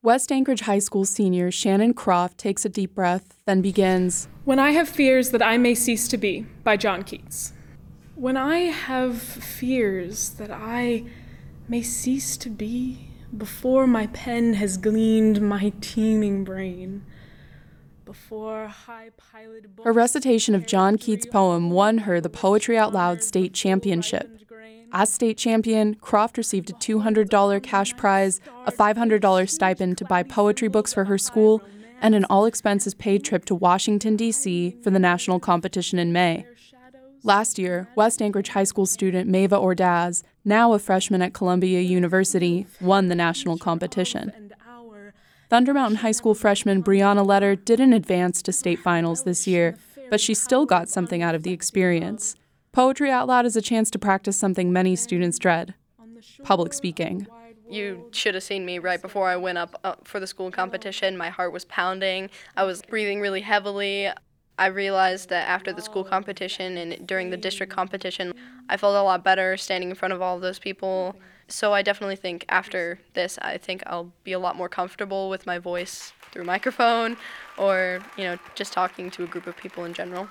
West Anchorage High School senior Shannon Croft takes a deep breath, then begins, When I have fears that I may cease to be, by John Keats. When I have fears that I may cease to be, before my pen has gleaned my teeming brain, before high-piloted her recitation of John Keats' poem won her the Poetry Out Loud State Championship. As state champion, Croft received a $200 cash prize, a $500 stipend to buy poetry books for her school, and an all-expenses-paid trip to Washington, D.C. for the national competition in May. Last year, West Anchorage High School student Mava Ordaz, now a freshman at Columbia University, won the national competition. Thunder Mountain High School freshman Brianna Letter didn't advance to state finals this year, but she still got something out of the experience. Poetry Out Loud is a chance to practice something many students dread: public speaking. You should have seen me right before I went up for the school competition. My heart was pounding. I was breathing really heavily. I realized that after the school competition and during the district competition, I felt a lot better standing in front of all of those people. So I definitely think after this, I think I'll be a lot more comfortable with my voice through a microphone or, just talking to a group of people in general.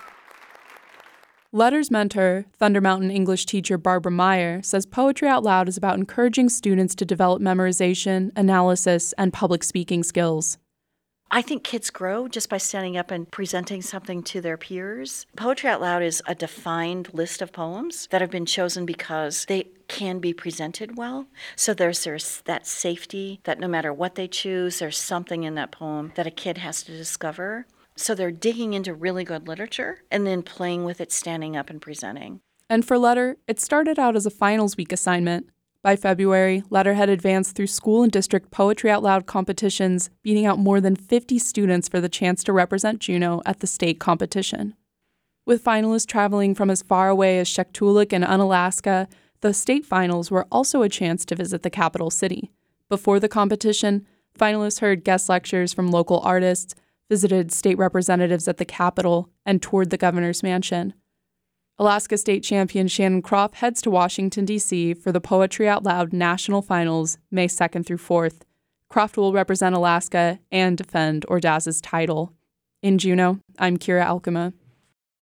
Letter's mentor, Thunder Mountain English teacher Barbara Meyer, says Poetry Out Loud is about encouraging students to develop memorization, analysis, and public speaking skills. I think kids grow just by standing up and presenting something to their peers. Poetry Out Loud is a defined list of poems that have been chosen because they can be presented well. So there's that safety that no matter what they choose, there's something in that poem that a kid has to discover. So they're digging into really good literature and then playing with it, standing up and presenting. And for Letter, it started out as a finals week assignment. By February, Letter had advanced through school and district Poetry Out Loud competitions, beating out more than 50 students for the chance to represent Juneau at the state competition. With finalists traveling from as far away as Shaktoolik and Unalaska, the state finals were also a chance to visit the capital city. Before the competition, finalists heard guest lectures from local artists, visited state representatives at the Capitol, and toured the governor's mansion. Alaska state champion Shannon Croft heads to Washington, D.C. for the Poetry Out Loud National Finals, May 2nd through 4th. Croft will represent Alaska and defend Ordaz's title. In Juneau, I'm Kira Alkema.